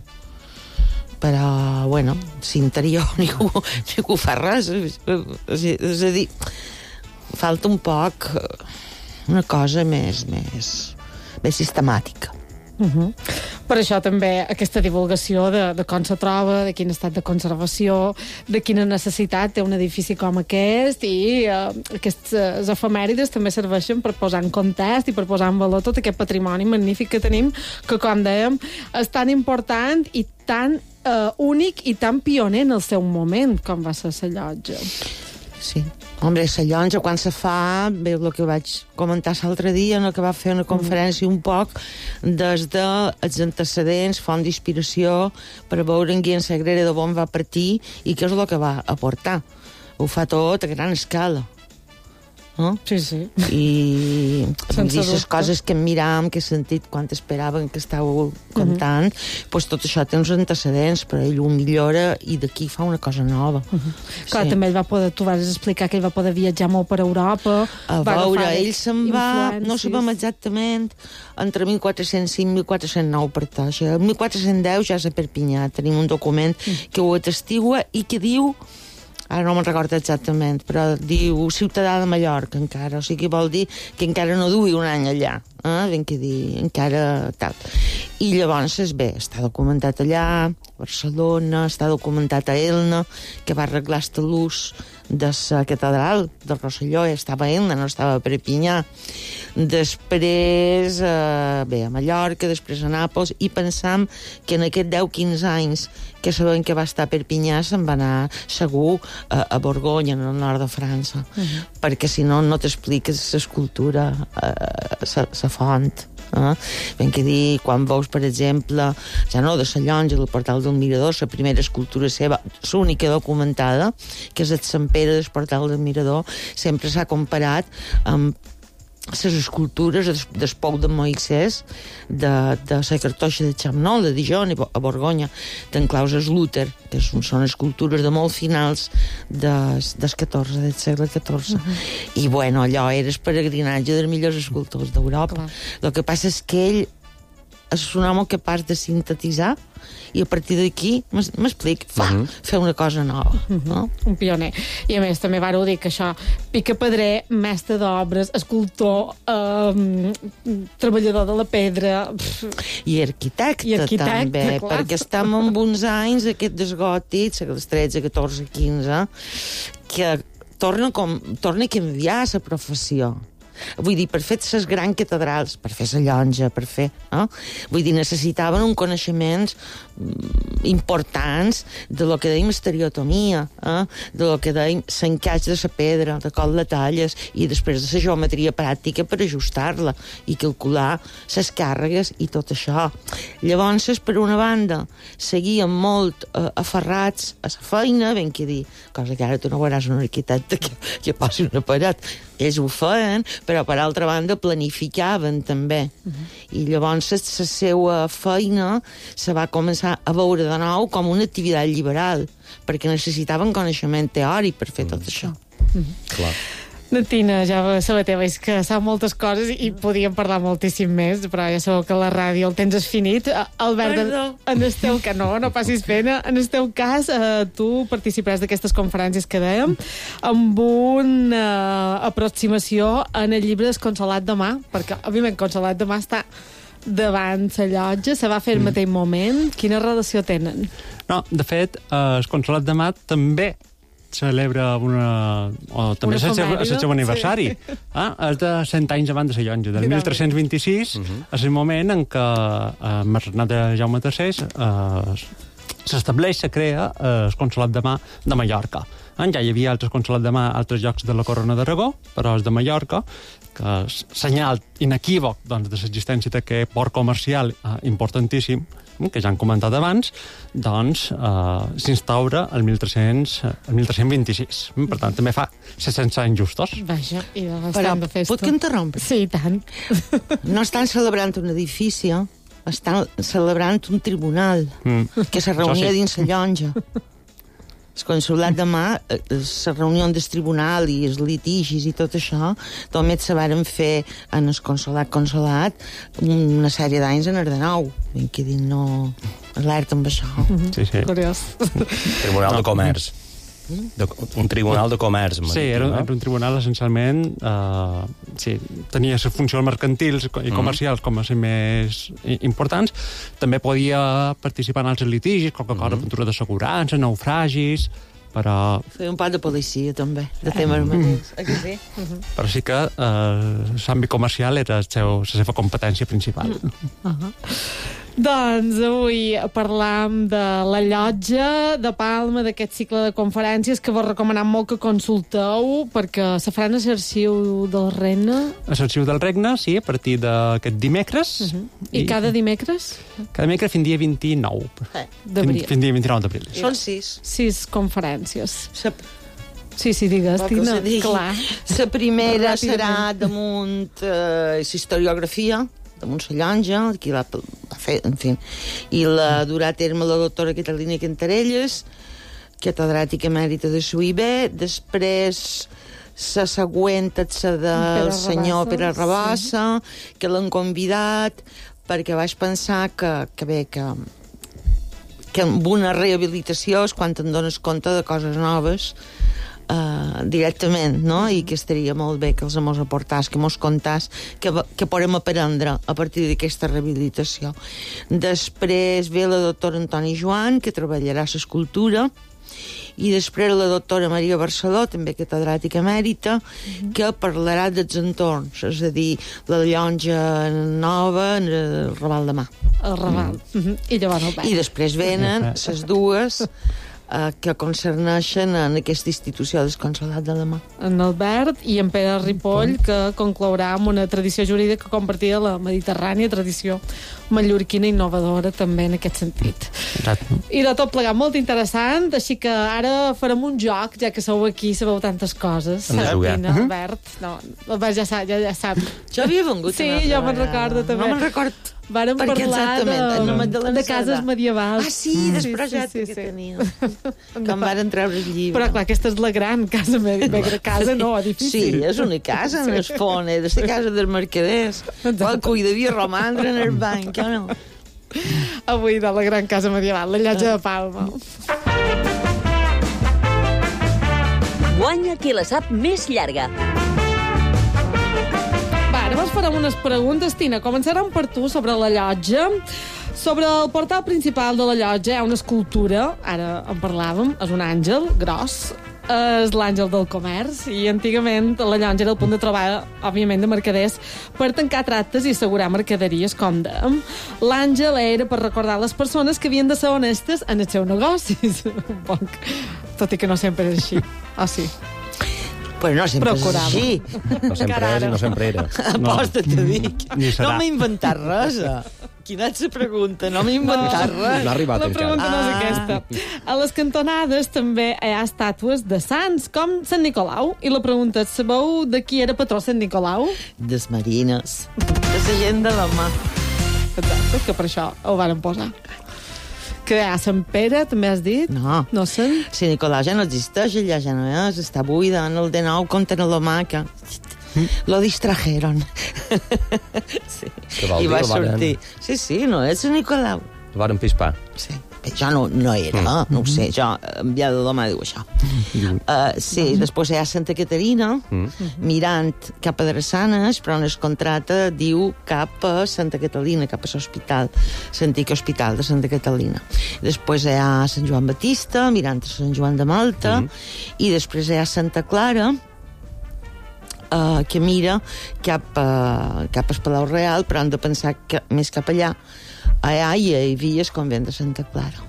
Però, bueno, si interior ningú, ningú fa res. És, és a dir, falta un poc una cosa més, més, més sistemàtica. Uh -huh. Per això també aquesta divulgació de, de com se troba, de quin estat de conservació, de quina necessitat té un edifici com aquest, i uh, aquestes efemèrides també serveixen per posar en context i per posar en valor tot aquest patrimoni magnífic que tenim, que, com dèiem, és tan important i tan uh, únic i tan pioner en el seu moment, com va ser la llotja. Sí. Hombre, la llotja, quan se fa, bé, el que vaig comentar l'altre dia, no, que va fer una conferència un poc des dels antecedents, font d'inspiració, per veure en Guillem Sagrera d'on va partir i què és el que va aportar. Ho fa tot a gran escala. No? Sí, sí. I les coses que em miràvem, que he sentit quan esperaven que estàveu contant, uh -huh. pues tot això té uns antecedents, però ell ho millora i d'aquí fa una cosa nova. Uh -huh. Clar, sí. També ell va poder, tu vas explicar que ell va poder viatjar molt per Europa. A veure, ell se'n va, no sabem exactament, entre mil quatre-cents cinc i mil quatre-cents nou per tot. El mil quatre-cents deu ja és a Perpinyà, tenim un document uh -huh. que ho atestigua i que diu, ara no me'n recordo exactament, però diu ciutadà de Mallorca encara, o sigui, vol dir que encara no dui un any allà, eh? Ben que dir, encara tal. I llavors, és bé, està documentat allà, a Barcelona, està documentat a Elna, que va arreglar el talús de la catedral de Rosselló, estava a Elna, no estava a Perpinyà. Després, eh, bé, a Mallorca, després a Nàpols, i pensam que en aquest deu quinze anys que sabem que va estar a Perpinyà se'n va anar segur a, a Borgonya, en el nord de França, uh -huh. perquè si no, no t'expliques l'escultura, la font. Eh? Ben que dir, quan veus, per exemple, ja no, de la llotja del portal del Mirador, la primera escultura seva, l'única documentada, que és el Sant Pere del portal del Mirador, sempre s'ha comparat amb les escultures del pou de Moisès, de, de la cartoixa de Chamnol, de Dijon, a Borgonya, d'en Claus Sluter, que són escultures de molt finals des, del catorze, del segle catorze. Uh -huh. I, bueno, allò era el peregrinatge dels millors escultors d'Europa. El que passa és que ell és un home capaç de sintetitzar i a partir d'aquí, m'explic, fa, uh -huh. fer una cosa nova. Uh -huh. No? Un pioner. I a més, també vàreu dir que això, picapedrer, mestre d'obres, escultor, eh, treballador de la pedra... Pff. I arquitecte, I arquitecte també, clar. perquè estem en uns anys, aquest desgòtic, segles tretze, catorze, quinze, que torna, com, torna a canviar la professió. Vull dir, per fer les grans catedrals, per fer la llotja, per fer... No? Vull dir, necessitaven un coneixements importants de lo que deim estereotomia, eh? De lo que deim l'encaix de la pedra, de com la talles, i després de la geometria pràctica per ajustar-la i calcular les càrregues i tot això. Llavors, per una banda, seguien molt eh, aferrats a la feina, ben que dir, cosa que ara tu no veuràs un arquitecte que, que posi una paret. Ells ho feien, però per altra banda planificaven també. Uh -huh. I llavors la seva feina se va començar a veure de nou com una activitat liberal, perquè necessitaven coneixement teòric per fer tot això. Uh -huh. Clar. Tina, ja Sabater, veig que sap moltes coses i podíem parlar moltíssim més, però ja sabeu que la ràdio el tens és finit. Albert, en, en el teu cas, no, no passis pena, en el teu cas, eh, tu participaràs d'aquestes conferències que dèiem amb una eh, aproximació en el llibre Desconsolat de Mà, perquè, òbviament, Consolat de Mà està davant la llotja, se va fer al mateix moment. Quina relació tenen? No, de fet, eh, el Consolat de Mà també celebra una... o també és el seu, el seu aniversari. Sí. Ah, és de cent anys abans de la llotja, del mil tres-cents vint-i-sis, uh -huh. és el moment en què eh, amb el regnat de Jaume tercer eh, s'estableix, se crea eh, el Consolat de Mà de Mallorca. Eh, ja hi havia altres Consolats de Mà a altres llocs de la Corona d'Aragó, però és de Mallorca, que és senyal inequívoc doncs, de l'existència d'aquest port comercial eh, importantíssim, que ja han comentat abans, doncs eh, s'instaura el mil tres-cents vint-i-sis. Per tant, també fa set-cents anys justos. Vaja, i de l'estat de festa. Puc interrompre? Sí, i tant. No estan celebrant un edifici, estan celebrant un tribunal mm. que se reunia sí. dins la llotja. El Consolat de Mà, la reunió del tribunal i els litigis i tot això, només se varen fer en el Consolat Consolat una sèrie d'anys en el de nou. Ben que dir, no... alerta amb això. Sí, sí. Curiós. Tribunal de Comerç. De, un tribunal de comerç. Sí, era, no? era un tribunal essencialment uh, sí, tenia les funcions mercantils i comercials mm. com a les més importants. També podia participar en altres litigis, Coca-Cola, mm. aventura d'assegurança, naufragis, però... Feia un pas de policia, també, de temes mm. mateix. Aquí sí? Mm-hmm. Però sí que uh, l'àmbit comercial era el seu, la seva competència principal. Mm. Uh-huh. Doncs avui parlam de la llotja de Palma, d'aquest cicle de conferències que vos recomanem molt que consulteu, perquè se faran a l'Arxiu del Regne. A l'Arxiu del Regne, sí, a partir d'aquest dimecres. Uh-huh. I, I cada dimecres? Cada dimecres fins dia vint-i-nou. Eh. D'abril. Fins dia vint-i-nou d'abril. Són sis. Sis conferències. Sep. Sí, sí, digues, Tina. Clar. La primera serà damunt eh, historiografia, damunt la llotja, qui l'ha fet, en fi. I la durà a terme la doctora Catalina Cantarelles, catedràtica emèrita de S U I B. Després, la següent és la del senyor Pere Rabassa, sí. que l'han convidat, perquè vaig pensar que, que bé, que, que amb una rehabilitació és quan te'n dones compte de coses noves, Uh, directament, no? I que estaria molt bé que els mos aportàs, que mos contàs, que, que podem aprendre a partir d'aquesta rehabilitació. Després ve la doctora Antoni Joan, que treballarà l'escultura, i després la doctora Maria Barceló, també catedràtica emèrita, mm-hmm. que parlarà dels entorns, és a dir, la llotja nova en el Raval de Mà. El Raval. Mm. Mm-hmm. I llavors el Pere. I després venen les dues que concerneixen en aquesta institució del Consolat de Mà. En Albert i en Pere Ripoll, que conclourà amb una tradició jurídica compartida a la Mediterrània, tradició mallorquina innovadora també en aquest sentit. Exacte. I de tot plegat molt interessant, així que ara farem un joc, ja que sou aquí, sabeu tantes coses. Tina, Albert. No, Albert ja sap. Ja, ja sap. Jo havia vengut sí, jo me'n recordo també. No me'n record. Vàrem parlar de, de, de, de cases medievals. Ah, sí, mm. del projecte sí, sí, sí. que tenia. Que em varen treure el llibre. Però clar, aquesta és la gran casa, mega casa, no, edifici. Sí, és una casa, en el fons, és la casa dels mercaders. Qualcú hi devia romandre en el banc, o no? Avui de la gran casa medieval, la llotja de Palma. Guanya qui la sap més llarga. Ara vos farem unes preguntes, Tina. Començarem per tu sobre la llotja. Sobre el portal principal de la llotja hi ha una escultura, ara en parlàvem, és un àngel gros, és l'àngel del comerç, i antigament la llotja era el punt de trobada, òbviament, de mercaders per tancar tractes i assegurar mercaderies, com dèiem. L'àngel era per recordar les persones que havien de ser honestes en els seus negocis. Un poc. Tot i que no sempre és així. Ah, sí. Pues no sempre Procurava. és així. No sempre és i no sempre era. Aposta, te dic. No m'he inventat res. Quina és la pregunta? No m'he inventat no, res. No ha arribat la pregunta encara. no és aquesta. A les cantonades també hi ha estàtues de sants, com Sant Nicolau. I la pregunta és, sabeu de qui era patró Sant Nicolau? Des marines. De la gent de la mà. Exacte, que per això ho varen posar. Que a Sant Pere, també has dit? No. No sé. Si Nicolau ja no existeix, allà ja no és, està buida. En el de nou compten a l'home que... Lo distrajeron. Sí. Que vol I dir, va el varen- sortir. Sí, sí, no és Nicolau. El varen pispar. Sí. Jo no, no era, mm. no ho sé, jo enviada de l'home diu això. Uh, sí, després hi ha Santa Caterina, mm. mirant cap a Drassanes, però en el contracte diu cap a Santa Catalina, cap a l'hospital, l'antic hospital de Santa Catalina. Després hi ha Sant Joan Batista, mirant a Sant Joan de Malta, mm. i després hi ha Santa Clara, Uh, que mira cap, uh, cap al Palau Real, però han de pensar que més cap allà. Allà hi havia el convent de Santa Clara.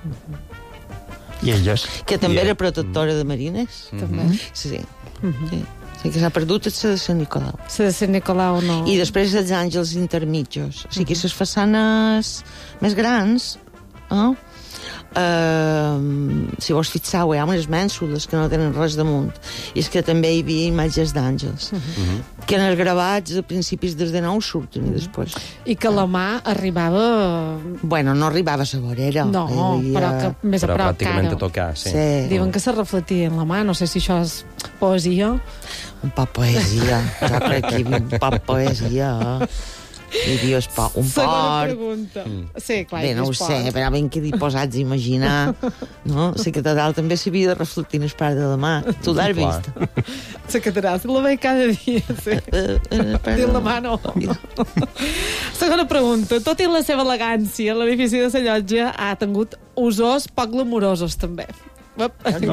I elles? Que també I era protectora de mariners. També. Sí, sí. Mhm. sí. Sí, que s'ha perdut és la de Sant Nicolau. La de Sant Nicolau no... I després els àngels intermitjos. O sigui, les façanes més grans, eh? Uh, si vos fixeu, hi ha unes mènsules que no tenen res damunt, i és que també hi havia imatges d'àngels uh -huh. que en els gravats a principis des de nou surten uh -huh. i després i que la mà arribava... Bueno, no arribava a la vorera. No, havia... però que més a però prop pràcticament cara. a tocar, sí. sí. Diuen que se reflectia en la mà, no sé si això és poesia. Un poc poesia, jo crec que hi havia un poc poesia, eh? Hi havia un Segona port. pregunta. Mm. Sí, clar, Bé, no ho sé, però ben que hi posats a imaginar, no? La catedral també s'havia de reflectir en el part de la mà. Tu l'has vist? La catedral la veig cada dia, sí. Uh, uh, Dins la mà, no. Segona pregunta. Tot i la seva elegància, l'edifici de la llotja ha tingut usos poc glamourosos, també. No.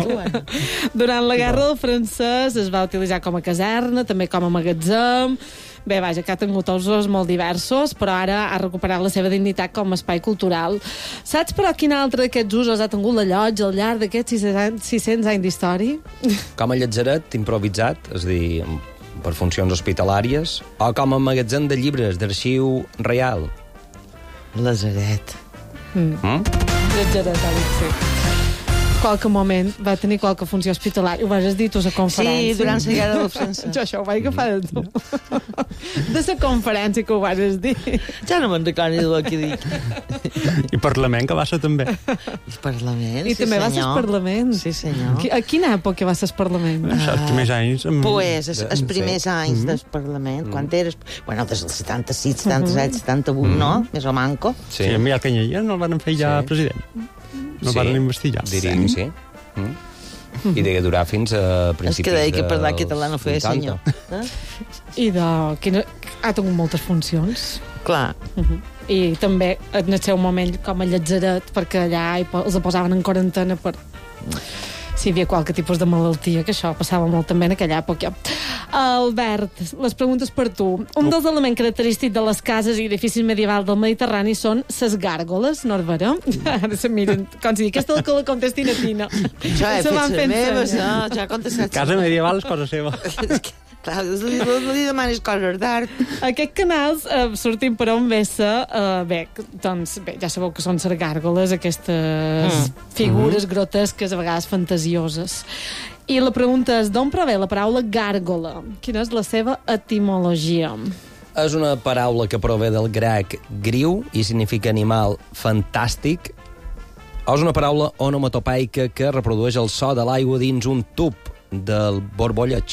Durant la Guerra del Francès es va utilitzar com a caserna, també com a magatzem. Bé, vaja, que ha tingut usos molt diversos, però ara ha recuperat la seva dignitat com a espai cultural. Saps, però, quin altre d'aquests usos ha tingut la llotja al llarg d'aquests sis cents anys d'història? Com a llatzeret improvisat, és a dir, per funcions hospitalàries, o com a magatzem de llibres d'arxiu real? Lazaret. Mm. Mm? Llatzeret, ha dit, sí. Qualque moment va tenir qualque funció hospitalària. Ho vas dir tu a la conferència. Sí, durant la Guerra del Francès. Jo això ho vaig agafar de tu. De la conferència que ho vas dir. Ja no me'n recordo del que dic. I Parlament, que va ser també. El Parlament, I sí també senyor. va ser el Parlament. Sí, senyor. A quina època va ser el Parlament? Uh, els primers anys... Amb... Pues, els, els primers sí. anys mm -hmm. del Parlament, quan eres... Bueno, des del setanta-sis, setanta-set, setanta-vuit, mm -hmm. no? Més o manco. Sí, sí, a Miquel Canyelles no el van fer ja sí. president. No sí, van investigar. Diria que sí. Mm. I deia durar fins a principis de... És que deia que parlar dels català no feia senyor. Eh? I de... Quina... Ha tingut moltes funcions. Clar. Uh -huh. I també en el seu moment com a llatzeret, perquè allà els posaven en quarantena per... si hi havia qualque tipus de malaltia, que això passava molt també en aquella època. Albert, les preguntes per tu. Un dels elements característics de les cases i edificis medievals del Mediterrani són ses gàrgoles, no és vera? Ara se miren, com si aquesta que la contestin a Tina. Jo he fet la meva, no? Jo he contestat. Casa medieval és cosa seva. Clar, no li demanis coses d'art. Aquests canals eh, sortim per on ve sa, eh, bé, doncs, bé, ja sabeu que són les gàrgoles, aquestes mm. figures mm. grotesques, a vegades fantasioses. I la pregunta és, d'on prové la paraula gàrgola? Quina és la seva etimologia? És una paraula que prové del grec griu i significa animal fantàstic. O és una paraula onomatopeica que reprodueix el so de l'aigua dins un tub del borbolleig.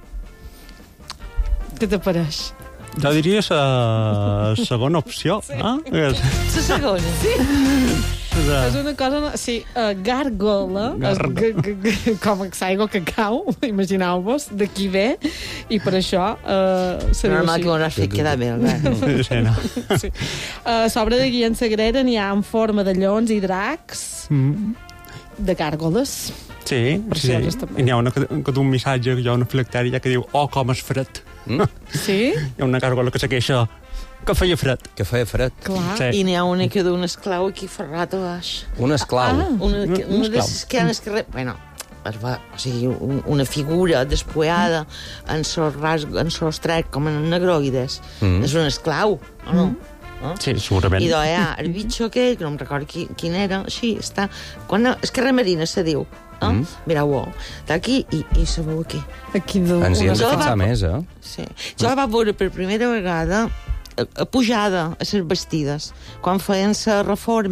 Què t'apareix? Jo diria la segona opció. Sí. Ah? La segona? Sí. És una cosa... Sí, uh, gàrgola, és com l'aigua que cau, imagineu-vos, d'aquí ve, i per això... Uh, Normal que ho hauràs fet quedar bé, el sí, no. Sí. Uh, sobre de Guillem Sagrera n'hi ha en forma de lleons i dracs, mm. de gàrgoles. Sí, sí. I n'hi ha una que, que d'un missatge, hi ha una filactèria que diu oh, com és fred. Mm? Sí? Hi ha una gàrgola que se queixa que feia fred. Que feia fred. Clar. Sí. I n'hi ha una que d'un esclau aquí ferrat a baix. Un esclau? Ah, una, que, una de les que han escarret... Bueno, va, o sigui, un, una figura despullada mm. en sos ras, en sos trec, com en negroides. Mm. És un esclau, o no? Mm. No? Sí, segurament. I doncs, ja, el bitxo aquell, que no em recordo qui, quin era, així, està... Quan, Esquerra Marina se diu, eh? Mm. Mireu-ho, està aquí i, i se veu aquí. Aquí de... Ens hi hem de fixar més, eh? Sí. Jo la vaig veure per primera vegada a pujada a les vestides, quan feien la reforma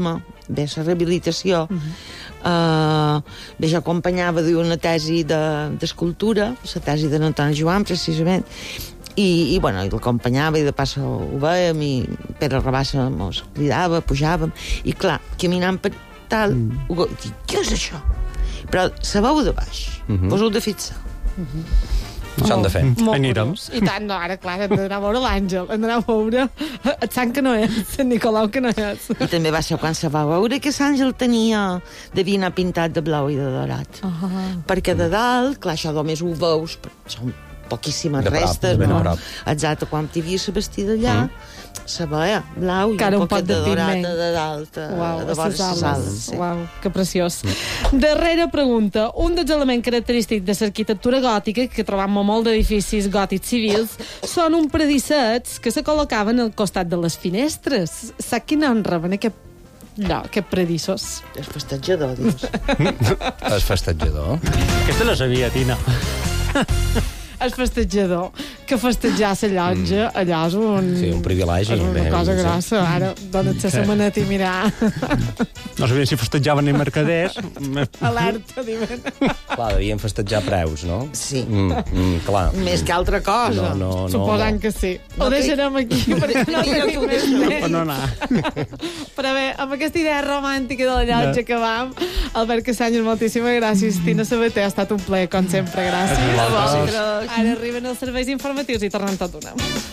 bé la rehabilitació. Uh-huh. uh, bé, jo acompanyava d'una tesi d'escultura, de, la tesi de Antoni Joan, precisament, i, i bueno, l'acompanyava i de pas ho veiem, i Pere Rabassa mos cridava, pujàvem, i clar, caminant per tal, mm. ho, dic, què és això? Però sabeu de baix, uh-huh. vos heu de fixar. Uh-huh. Això han de fer. Anirem. I tant, no, ara, clar, hem d'anar a veure l'Àngel, hem d'anar a veure el Sant que no és, el Nicolau que no és. I també va ser quan se va veure que l'Àngel tenia, devia anar pintat de blau i de dorat. Uh-huh. Perquè de dalt, clar, això només ho veus, són poquíssimes de prop, restes, de no? prop. Exacte, quan t'hi havia la vestida allà, mm. se veia blau i Cara un un poquet pot de de dorata pigment. de dalt, Uau, de vora les ales. Sí. Uau, que preciós. Mm. Darrera pregunta. Un dels elements característics de l'arquitectura gòtica, que trobam a molt d'edificis gòtics civils, són un predissets que se col·locaven al costat de les finestres. Sap quin nom reben aquest lloc, aquest predissos? El festejador, dius. El festejador. Aquesta la sabia, Tina. El festejador, que festejar la llotja, mm. allà és un... Sí, un privilegi. És una bé, cosa sí. grossa. Ara, dona't la setmaneta i mirar. No sabien si festejaven ni mercaders. Alerta, diuen. Clar, devien festejar preus, no? Sí. Mm, mm, clar. Més que altra cosa. No, no, no. Suposant no. que sí. No, Ho deixarem aquí, perquè no tenim més Per no temps. anar. Però bé, amb aquesta idea romàntica de la llotja No. que vam, Albert Cassanyes, moltíssimes gràcies. Tina Sabater, ha estat un plaer, com sempre. Gràcies. A vosaltres. Ara arriben els serveis informatius i tornem tot d'una.